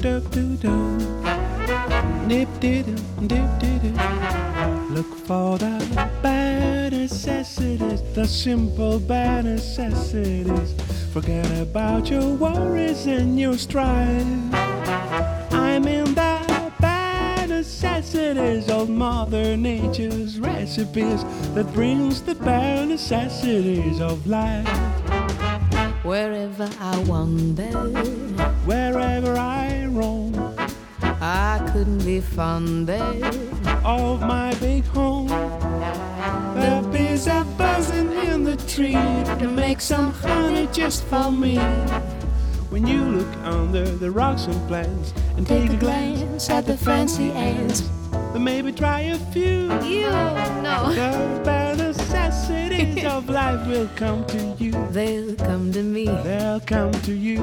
dip doo doo. Dip dip dip dip. Look for the bare necessities, the simple bare necessities. Forget about your worries and your strife. I'm in the bare necessities of Mother Nature's recipes that brings the bare necessities of life. Wherever I wander, Wherever I roam, I couldn't be fonder of my big home. The bees are buzzing in the tree to make some honey just for me. When you look under the rocks and plants and take a glance at the fancy ants, then maybe try a few. You know The bare necessities of life will come to you. they'll come to me. They'll come to you.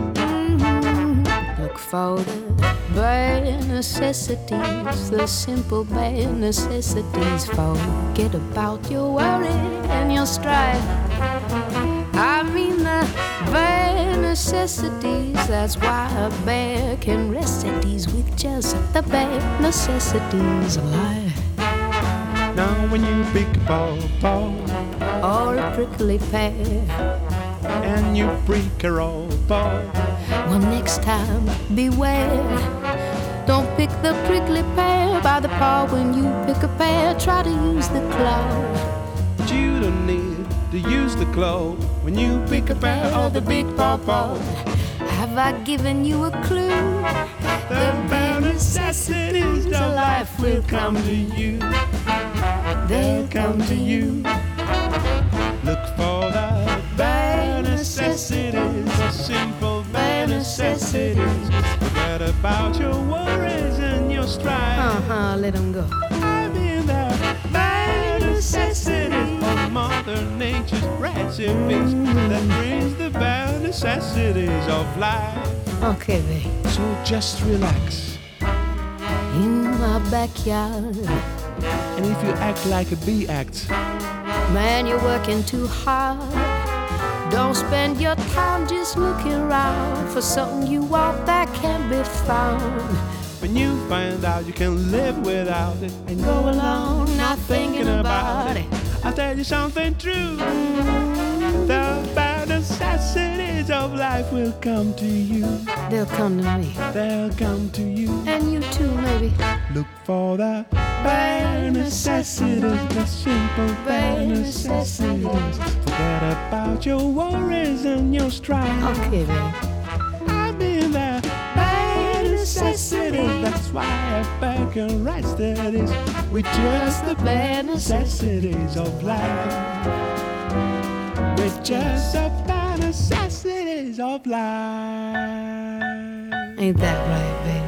Look for the bare necessities, the simple bare necessities. Forget about your worry and your strife. I mean the bare necessities. That's why a bear can rest at ease with just the bare necessities of life. Now when you pick a pawpaw Or a prickly pear, and you break a roll ball, well, next time beware. Don't pick the prickly pear by the paw. When you pick a pear, try to use the claw. but you don't need to use the claw when you pick a pear of the big pawpaw. Have I given you a clue? The bare necessities of life will come to you. They'll come to you. Look for the bare necessities, the simple bare necessities. Forget about your worries and your strife. Let 'em go. I'm in the bare necessities of Mother Nature's recipes that brings the bare necessities of life. Okay, babe. So just relax. In my backyard, And if you act like a bee acts, man, you're working too hard. Don't spend your time just looking around for something you want that can be found. when you find out you can live without it and Go along, not thinking about it. I'll tell you something true. The bare necessities of life will come to you. They'll come to me, They'll come to you. and you too, maybe. Look for the bare necessities, the simple bare necessities. Forget about your worries and your strife. Okay, babe. I'm in the bare necessities. That's why a bear can rest at ease with just the bare necessities of life. With just the bare necessities of life. Ain't that right, babe?